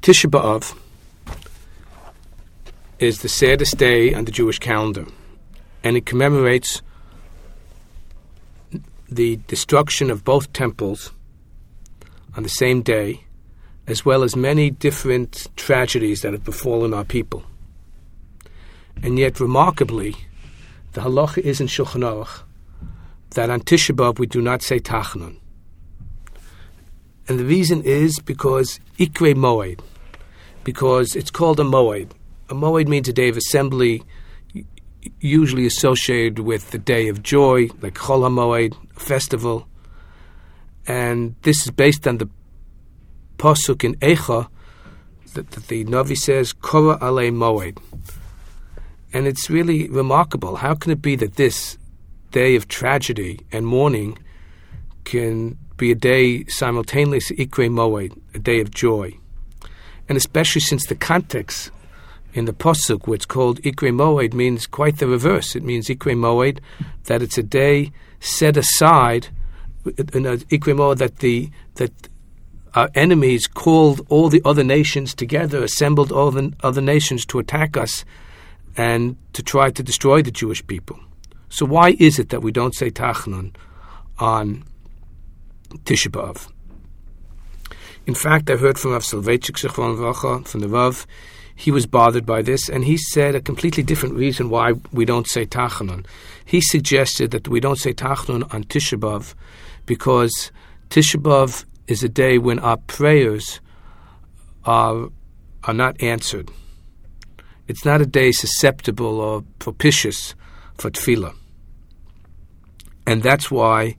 Tisha B'Av is the saddest day on the Jewish calendar, and it commemorates the destruction of both temples on the same day, as well as many different tragedies that have befallen our people. And yet, remarkably, the halacha is in Shulchan Aruch that on Tisha B'Av we do not say Tachanun. And the reason is because Ikrei Moed, because it's called a Moed. A Moed means a day of assembly, usually associated with the day of joy, like Chol HaMoed, a festival. And this is based on the Pasuk in Eicha that the Navi says, Korah Alei Moed. And it's really remarkable. How can it be that this day of tragedy and mourning can be a day simultaneously Ikrei Moed, a day of joy? And especially since the context in the Pasuk, where it's called Ikrei Moed, means quite the reverse. It means Ikrei Moed, that it's a day set aside, Ikrei Moed, that our enemies called all the other nations together, assembled all the other nations to attack us and to try to destroy the Jewish people. So why is it that we don't say Tachanun on Tisha B'Av? In fact, I heard from Rav Soloveitchik Zichron Livracha, from the Rav. He was bothered by this, and he said a completely different reason why we don't say Tachanun. He suggested that we don't say Tachanun on Tisha B'Av because Tisha B'Av is a day when our prayers are not answered. It's not a day susceptible or propitious for tefillah. And that's why,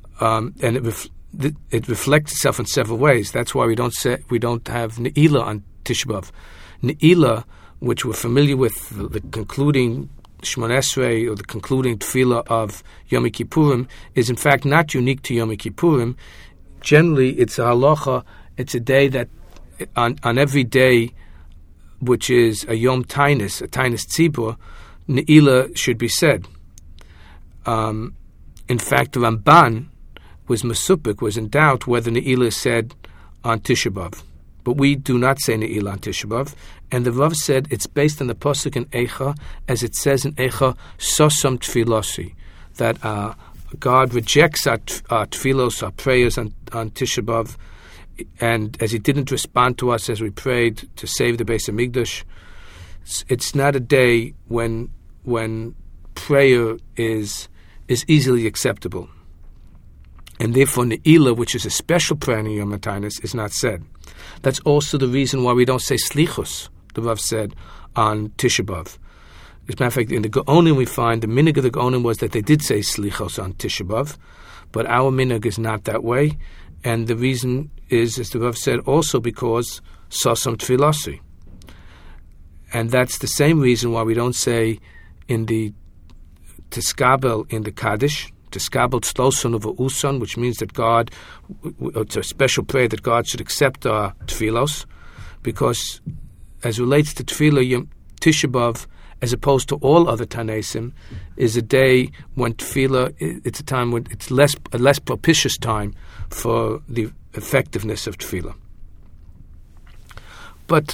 it reflects itself in several ways. That's why we don't have Ne'ilah on Tisha B'Av. Ne'ilah, which we're familiar with, the concluding Shemona Esrei or the concluding tefillah of Yom Kippurim, is in fact not unique to Yom Kippurim. Generally, it's a halacha. It's a day that on every day, which is a Yom Tainus, a Tainus Tzibur, Ne'ilah should be said. In fact, the Ramban was in doubt whether Ne'ilah is said on Tisha B'Av. But we do not say Ne'ilah on Tisha B'Av. And the Rav said it's based on the Pasuk in Eicha, as it says in Eicha, Sosam Tfilosi, that God rejects our tfilos, our prayers on Tisha B'Av, and as He didn't respond to us as we prayed to save the Beis HaMikdash. It's not a day when prayer is easily acceptable. And therefore Ne'ilah, which is a special prayer in Yom HaTainus, is not said. That's also the reason why we don't say Slichus, the Rav said, on Tisha B'Av. As a matter of fact, in the Gaonim we find the minhag of the Gaonim was that they did say Slichos on Tisha B'Av, but our minhag is not that way. And the reason is, as the Rav said, also because Sosam Tfilasi. And that's the same reason why we don't say in the Tiskabel in the Kaddish, Tiskabel Tzloson of Uson, which means that God, it's a special prayer that God should accept our Tfilos, because as relates to Tfilah, Tisha B'Av, as opposed to all other Tanesim, is a day when Tefillah, it's a time when it's a less propitious time for the effectiveness of Tefillah. But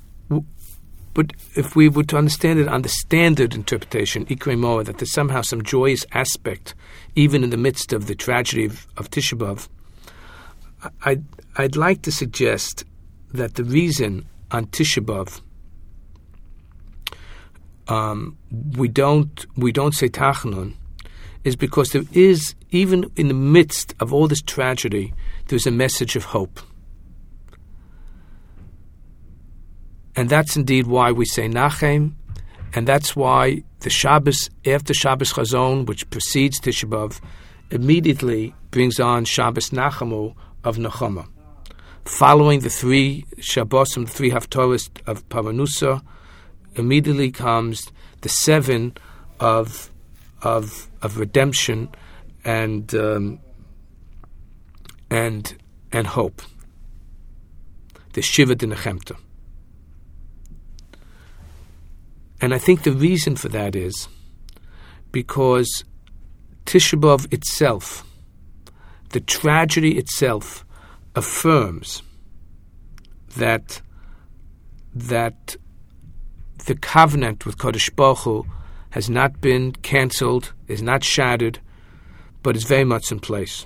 if we were to understand it on the standard interpretation, Ikrei Moed, that there's somehow some joyous aspect, even in the midst of the tragedy of Tisha B'Av, I'd like to suggest that the reason on Tisha B'Av we don't say Tachanun is because there is, even in the midst of all this tragedy, there's a message of hope. And that's indeed why we say Nachem, and that's why the Shabbos, after Shabbos Chazon, which precedes Tisha B'Av, immediately brings on Shabbos Nachamu of Nechama. Following the three Shabbosim, the three Haftorahs of Paranusa, immediately comes the seven of redemption and hope. The Shiva de Nechemta. And I think the reason for that is because Tisha B'Av itself, the tragedy itself, affirms that that the covenant with Kodesh Baruch Hu has not been cancelled, is not shattered, but is very much in place.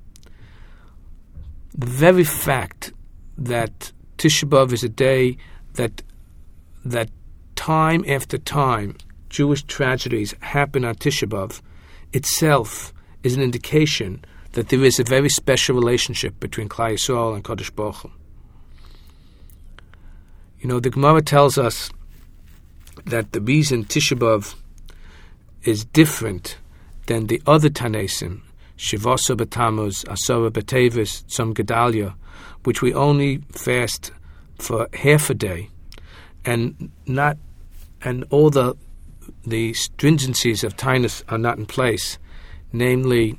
The very fact that Tisha B'Av is a day that time after time Jewish tragedies happen on Tisha B'Av itself is an indication that there is a very special relationship between Klal Yisrael and Kodesh Baruch Hu. The Gemara tells us that the reason Tisha B'Av is different than the other Tanesim, Shivasa B'Tammuz, Asara B'Tevis, Tzom Gedalia, which we only fast for half a day, and all the stringencies of Tainus are not in place, namely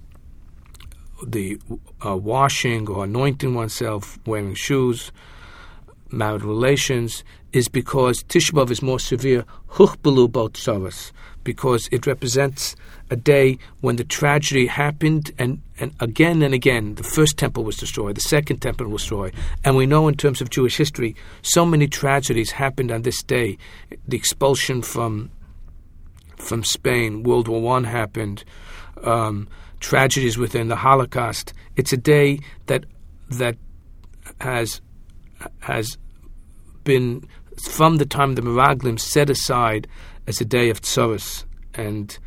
the washing or anointing oneself, wearing shoes, marital relations, is because Tisha B'Av is more severe, Huchbelu Bot Tzaras, because it represents a day when the tragedy happened, and again and again, the first temple was destroyed, the second temple was destroyed, and we know in terms of Jewish history, so many tragedies happened on this day. The expulsion from Spain, World War I happened, tragedies within the Holocaust. It's a day that has been, from the time of the Meraglim, set aside as a day of tzaras and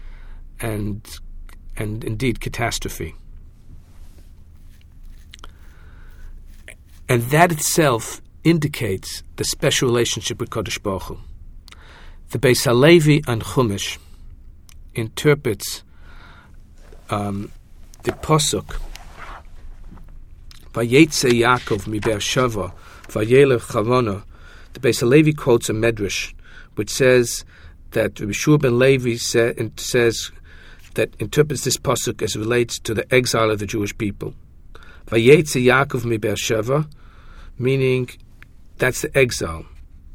indeed catastrophe. And that itself indicates the special relationship with Kodesh Baruch Hu. The Beis HaLevi on Chumash interprets the Pasuk, Vayetze Yaakov mi Beersheva, Vayelech Charona. The Beis HaLevi quotes a Medrash, which says that Rabbi Shua ben Levi says that interprets this pasuk as it relates to the exile of the Jewish people. Vayetze Yaakov mi Beersheva, meaning that's the exile.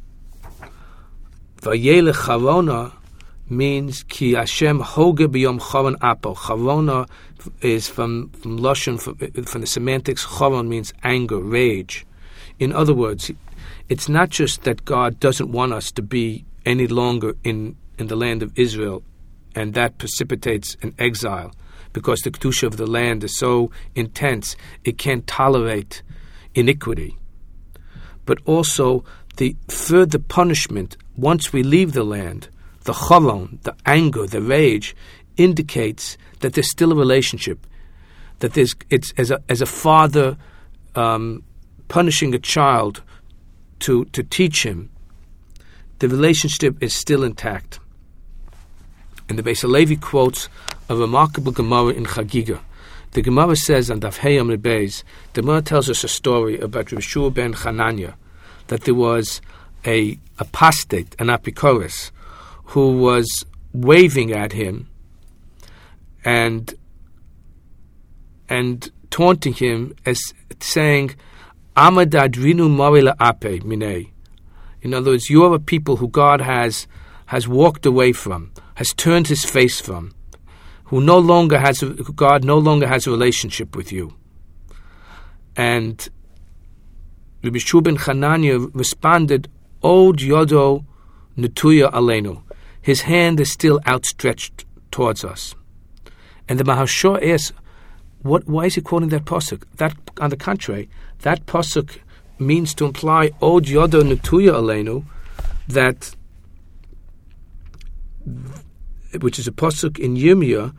Vayelech Charona means ki Hashem hoge b'yom charon apo. Charona is from Lashon, from the semantics. Charon means anger, rage. In other words, it's not just that God doesn't want us to be any longer in the land of Israel, and that precipitates an exile, because the kedusha of the land is so intense, it can't tolerate iniquity. But also the further punishment once we leave the land, the charon, the anger, the rage, indicates that there's still a relationship. That it's as a father punishing a child to teach him, the relationship is still intact. And the Beis HaLevi quotes a remarkable Gemara in Chagiga. The Gemara says on Daf Hey Amud Beis, the Gemara tells us a story about Rabbi Shua ben Chananya, that there was a apostate, an apikoros, who was waving at him and taunting him as saying, Amadadrinu Marila Ape Minei. In other words, you are a people who God has walked away from, has turned his face from, God no longer has a relationship with you. And Rabbi Shua ben Chananya responded, Od Yodo Netuya Aleinu. His hand is still outstretched towards us. And the Maharshal asks, why is he quoting that pasuk? That, on the contrary, that pasuk means to imply Od Yodo Netuya Aleinu, that, which is a pasuk in Yirmiyah,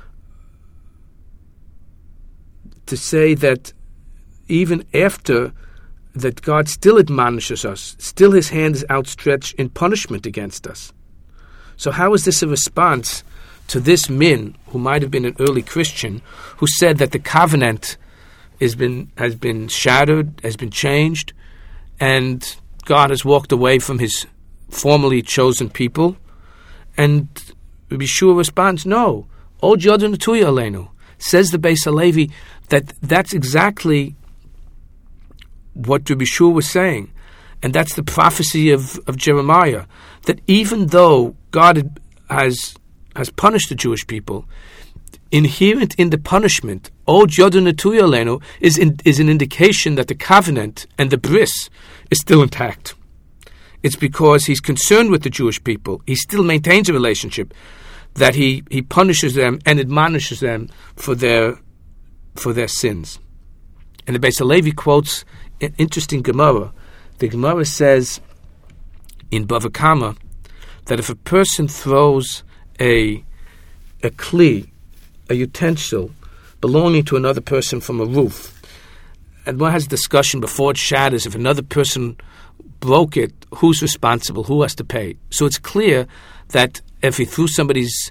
to say that even after that God still admonishes us, still his hand is outstretched in punishment against us. So how is this a response to this min, who might have been an early Christian, who said that the covenant has been shattered, has been changed, and God has walked away from his formerly chosen people? And Rabbi Shua responds, no. Od Yodo Netuya Aleinu. Says the Beis HaLevi that's exactly what Rabbi Shua was saying. And that's the prophecy of Jeremiah, that even though God has punished the Jewish people, inherent in the punishment, Od Yodo Netuya Aleinu, is an indication that the covenant and the bris is still intact. It's because he's concerned with the Jewish people. He still maintains a relationship, that he punishes them and admonishes them for their sins. And the Beis Halevi quotes an interesting Gemara. The Gemara says in Bava Kama that if a person throws a kli, a utensil belonging to another person from a roof, and one has a discussion before it shatters, if another person broke it, who's responsible, who has to pay? So it's clear that if he threw somebody's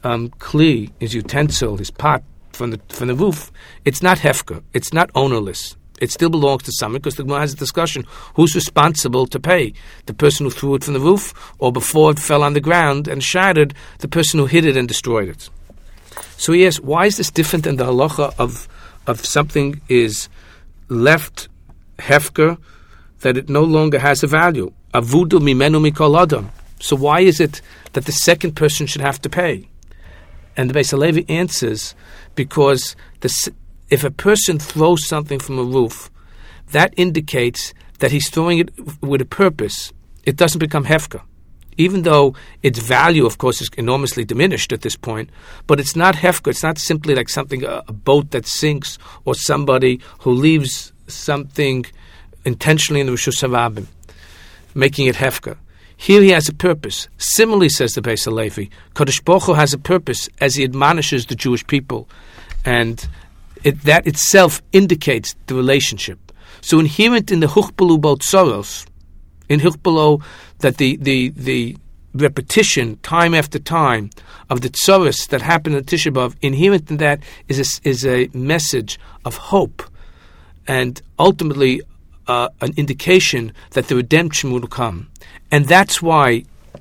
kli, his utensil, his pot, from the roof, it's not hefker, it's not ownerless. It still belongs to someone, because the Gemara has a discussion, who's responsible to pay? The person who threw it from the roof, or before it fell on the ground and shattered, the person who hit it and destroyed it? So he asks, why is this different than the halacha of something is left hefker, that it no longer has a value? Avudu mimenu mikol adam. So why is it that the second person should have to pay? And the Beis Halevi answers, because if a person throws something from a roof, that indicates that he's throwing it with a purpose. It doesn't become hefker, even though its value, of course, is enormously diminished at this point. But it's not hefker. It's not simply like something, a boat that sinks, or somebody who leaves something intentionally in the Rishus Harabim, making it hefker. Here he has a purpose. Similarly, says the Beis Halevi, Kadosh Baruch Hu has a purpose as he admonishes the Jewish people, and that itself indicates the relationship. So inherent in the Huchbalu Botzoros, in Huchbalu, that the repetition time after time of the tzoros that happened in Tisha B'Av, inherent in that is a message of hope, and ultimately an indication that the redemption will come. And that's why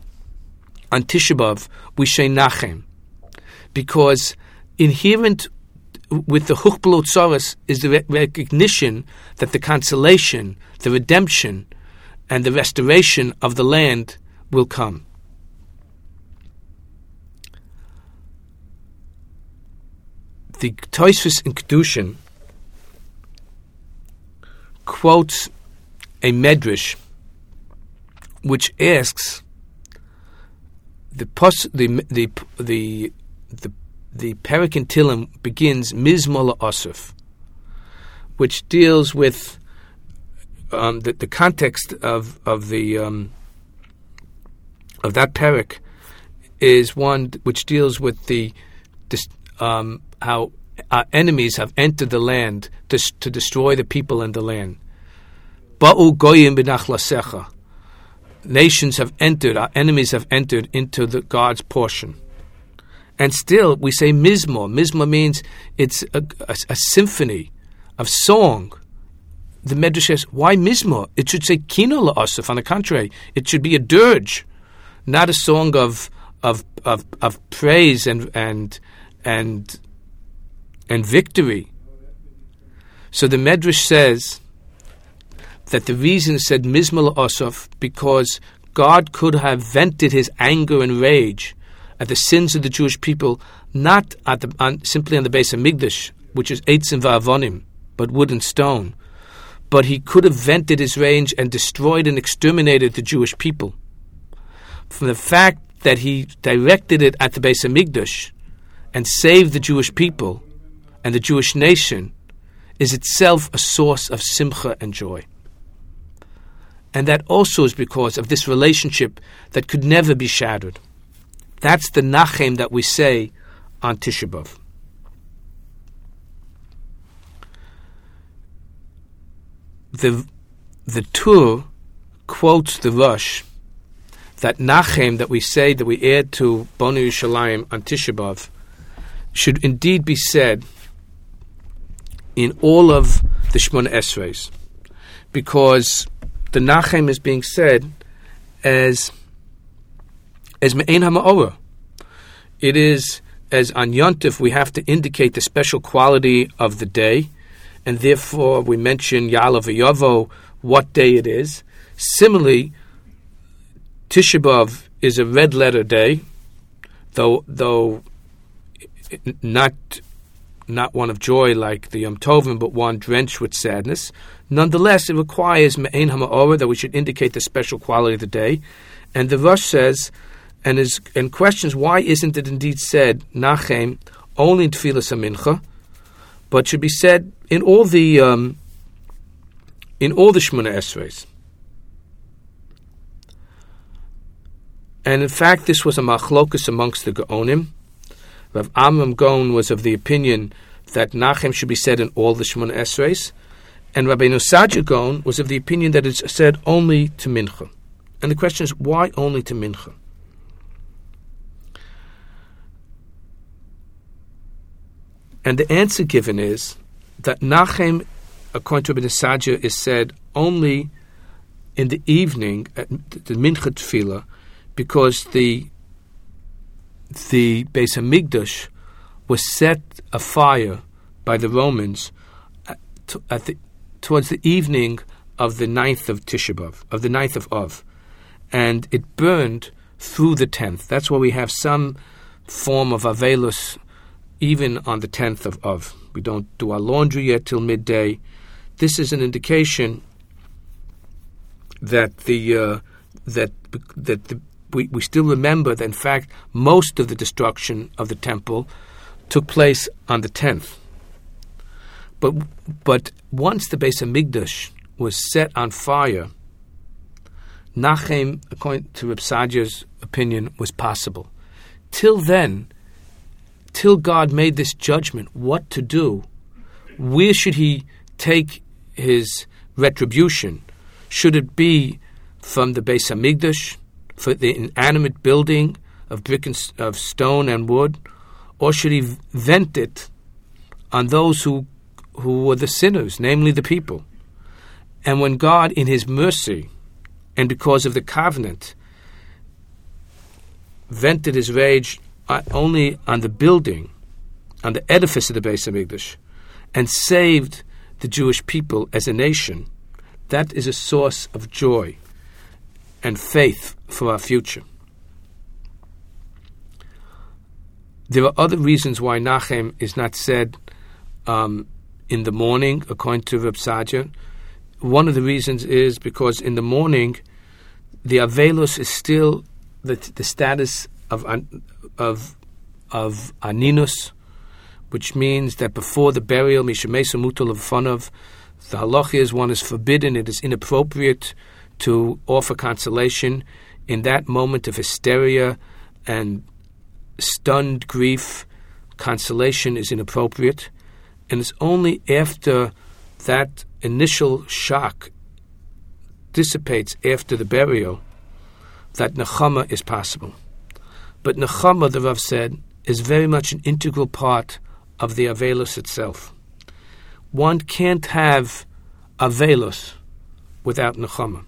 on Tisha B'Av we say Nachem, because inherent with the Huchbalu Tzoros is the recognition that the consolation, the redemption, and the restoration of the land will come. The Tosfos in Kedushin quotes a medrash which asks the Perek in Tehillim begins Mizmor LaAsaf, which deals with the context of that Perek is one which deals with how our enemies have entered the land to destroy the people and the land. Ba'u goyim b'nachlasecha. Nations have entered, our enemies have entered into God's portion. And still, we say Mizmor. Mizmor means it's a symphony of song. The Medrash says, why Mizmor? It should say Kino LaAsaf. On the contrary, it should be a dirge, not a song of praise and victory. So the Medrash says that the reason it said Mizmor LaAsaf because God could have vented his anger and rage at the sins of the Jewish people, not simply on the Beis Hamikdash, which is Eitzim Va'avonim, but wood and stone. But he could have vented his rage and destroyed and exterminated the Jewish people. From the fact that he directed it at the Beis Hamikdash and saved the Jewish people and the Jewish nation is itself a source of simcha and joy. And that also is because of this relationship that could never be shattered. That's the Nachem that we say on Tisha B'Av. The Tur quotes the Rosh that Nachem that we say, that we add to Bonu Yerushalayim on Tisha B'Av, should indeed be said in all of the Shemona Esreis, because the Nachem is being said as Me'ein HaMa'orah. It is, as on Yontif, we have to indicate the special quality of the day, and therefore we mention Ya'aleh V'Yavo, what day it is. Similarly, Tisha B'Av is a red letter day, though not not one of joy like the Yom Tovim, but one drenched with sadness. Nonetheless, it requires Me'ein HaMa'orah, that we should indicate the special quality of the day. And the Rosh says, and questions, why isn't it indeed said, Nachem, only in Tfilas HaMincha, but should be said in all the Shemona Esreis. And in fact, this was a machlokus amongst the Gaonim. Rav Amram Gaon was of the opinion that Nachem should be said in all the Shemona Esreis, and Rabbeinu Sadia Gaon was of the opinion that it's said only to Mincha. And the question is, why only to Mincha? And the answer given is that Nachem, according to Rabbeinu Sadia, is said only in the evening at the Mincha Tefillah, because the Beis Hamikdash was set afire by the Romans towards the evening of the 9th of Tisha B'Av, of the 9th of Av, and it burned through the 10th. That's why we have some form of Avelus even on the 10th of Av. We don't do our laundry yet till midday. This is an indication that we still remember that, in fact, most of the destruction of the temple took place on the 10th. But once the Beis Hamikdash was set on fire, Nachem, according to Reb Sadia's opinion, was possible. Till then, till God made this judgment, what to do, where should he take his retribution? Should it be from the Beis Hamikdash, for the inanimate building of brick and of stone and wood, or should he vent it on those who were the sinners, namely the people? And when God, in his mercy, and because of the covenant, vented his rage only on the building, on the edifice of the Beis Hamikdash, and saved the Jewish people as a nation, that is a source of joy and faith for our future. There are other reasons why Nachem is not said in the morning, according to Reb Sadia. One of the reasons is because in the morning, the Avelus is still the status of Aninus, which means that before the burial, Mishamesu Mutal of Funav, the halacha is one is forbidden, it is inappropriate to offer consolation in that moment of hysteria and stunned grief. Consolation is inappropriate, and it's only after that initial shock dissipates after the burial that nechama is possible. But nechama, the Rav said, is very much an integral part of the Avelus itself. One can't have Avelus without nechama.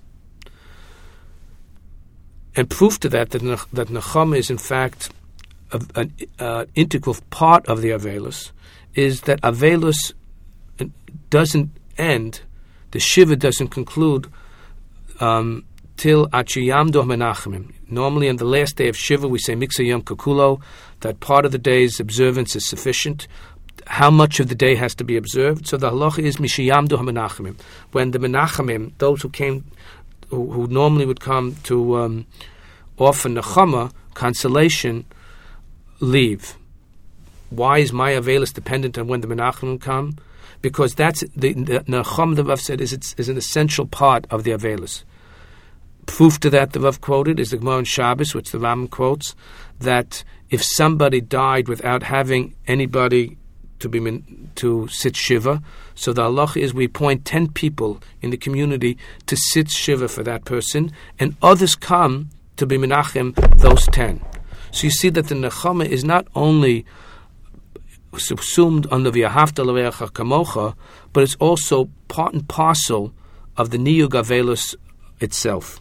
And proof to that nechama is in fact an integral part of the Avelus is that Avelus doesn't end, the Shiva doesn't conclude till Achiyamdo Menachemim. Normally on the last day of Shiva we say Miksa Yom Kakulo, that part of the day's observance is sufficient. How much of the day has to be observed? So the halacha is Mishiyamdo Menachemim. When the Menachemim, those who came, who normally would come to offer nechama, consolation, leave. Why is my Avelus dependent on when the Menachemim come? Because that's the nechama, the Rav said, is an essential part of the Avelus. Proof to that the Rav quoted is the Gemara in Shabbos, which the Rambam quotes, that if somebody died without having anybody to sit Shiva, so the halacha is we appoint 10 people in the community to sit Shiva for that person, and others come to be Menachem those 10. So you see that the nechama is not only subsumed under V'ahavta l'reacha kamocha, but it's also part and parcel of the Niyug Avelus itself.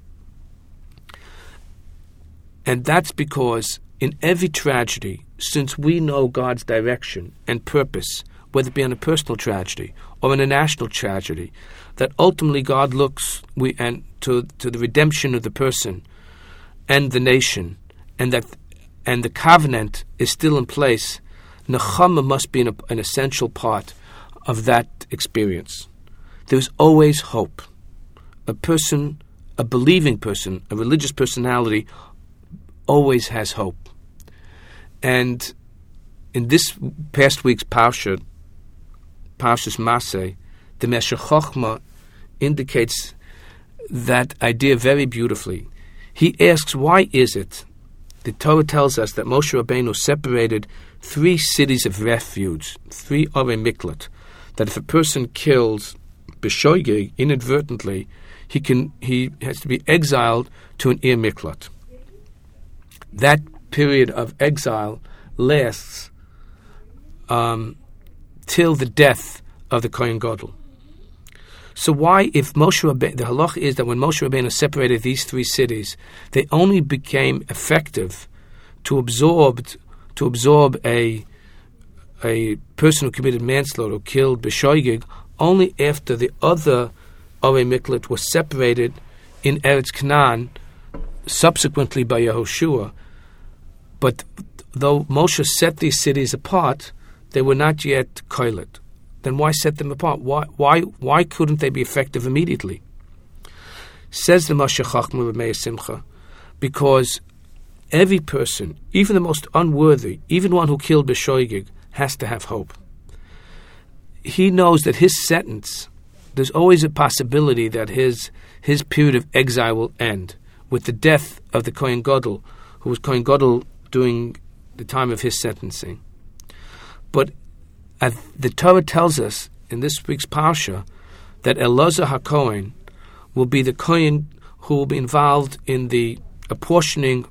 And that's because in every tragedy, since we know God's direction and purpose, whether it be on a personal tragedy or in a national tragedy, that ultimately God looks to the redemption of the person and the nation, and the covenant is still in place, Nechama must be an essential part of that experience. There's always hope. A person, a believing person, a religious personality always has hope. And in this past week's Parshas Maseh, the Meshech Chochmah indicates that idea very beautifully. He asks, why is it? The Torah tells us that Moshe Rabbeinu separated 3 cities of refuge, 3 Orei Miklat, that if a person kills b'shoigeg inadvertently, he has to be exiled to an Ir Miklat. That period of exile lasts till the death of the Kohen Gadol. So why, if Moshe Rabbeinu, the halach is that when Moshe Rabbeinu separated these 3 cities, they only became effective to absorb a person who committed manslaughter, who killed b'shoigeg, only after the other Orei Miklat was separated in Eretz Canaan, subsequently by Yehoshua. But though Moshe set these cities apart, they were not yet koilet. Then why set them apart? Why couldn't they be effective immediately? Says the Moshe Chochmah B'Meir Simcha, because every person, even the most unworthy, even one who killed b'shoigeg, has to have hope. He knows that his sentence, there's always a possibility that his period of exile will end with the death of the Kohen Gadol, who was Kohen Gadol during the time of his sentencing. But the Torah tells us in this week's Parsha that Elazar HaKohen will be the Kohen who will be involved in the apportioning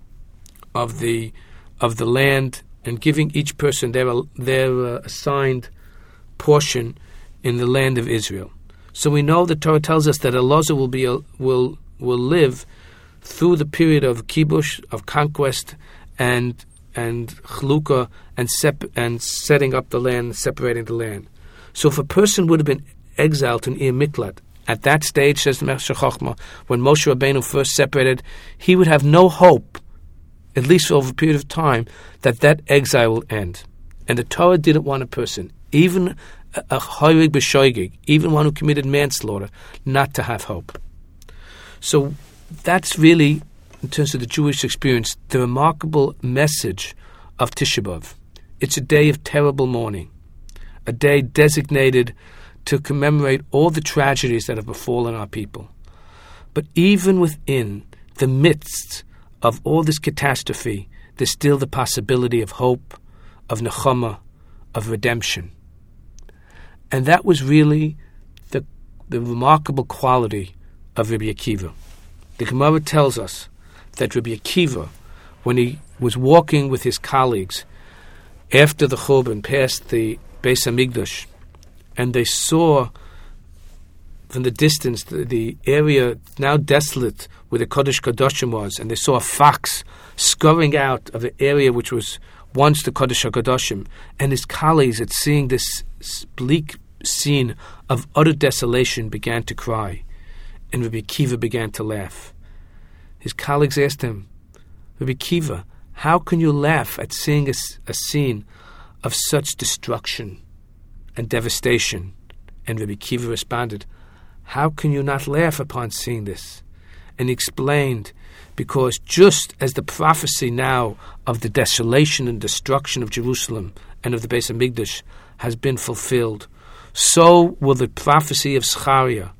of the land and giving each person their assigned portion in the land of Israel. So we know the Torah tells us that Elazar will live through the period of kibush, of conquest, and chalukah, and setting up the land, separating the land. So if a person would have been exiled to an Ir Miklat at that stage, says the Meshech Chochmah, when Moshe Rabbeinu first separated, he would have no hope, at least for over a period of time, that exile will end. And the Torah didn't want a person, even a Horig B'Shoigig, even one who committed manslaughter, not to have hope. So that's really, in terms of the Jewish experience, the remarkable message of Tisha B'Av. It's a day of terrible mourning, a day designated to commemorate all the tragedies that have befallen our people. But even within the midst of all this catastrophe, there's still the possibility of hope, of nechama, of redemption. And that was really the remarkable quality of Rabbi Akiva. The Gemara tells us that Rabbi Akiva, when he was walking with his colleagues after the Churban, past the Beis HaMikdash, and they saw from the distance the area now desolate where the Kodesh Kodashim was, and they saw a fox scurrying out of the area which was once the Kodesh HaKodashim, and his colleagues, at seeing this bleak scene of utter desolation, began to cry, and Rabbi Akiva began to laugh. His colleagues asked him, Rabbi Akiva, how can you laugh at seeing a scene of such destruction and devastation? And Rabbi Akiva responded, how can you not laugh upon seeing this? And he explained, because just as the prophecy now of the desolation and destruction of Jerusalem and of the Beis HaMikdash has been fulfilled, so will the prophecy of Zechariah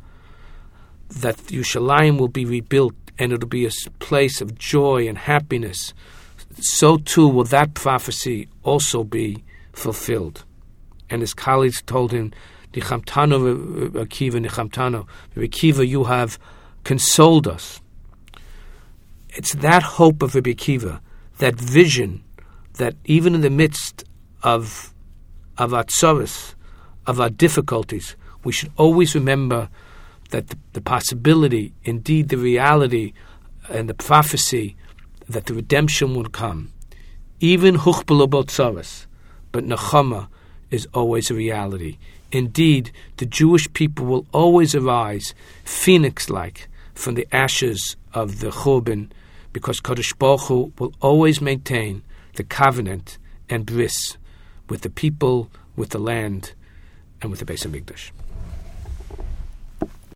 that Yerushalayim will be rebuilt and it will be a place of joy and happiness, so too will that prophecy also be fulfilled. And his colleagues told him, Nichamtano, Akiva, Nichamtano, Akiva, you have consoled us. It's that hope of Rabbi Akiva, that vision, that even in the midst of our tzoros, of our difficulties, we should always remember that the possibility, indeed the reality, and the prophecy that the redemption will come. Even huchbelo b'tzoros, but nechama is always a reality. Indeed, the Jewish people will always arise, phoenix-like, from the ashes of the Churban, because Kadosh Baruch Hu will always maintain the covenant and bris with the people, with the land, and with the Beis HaMikdash.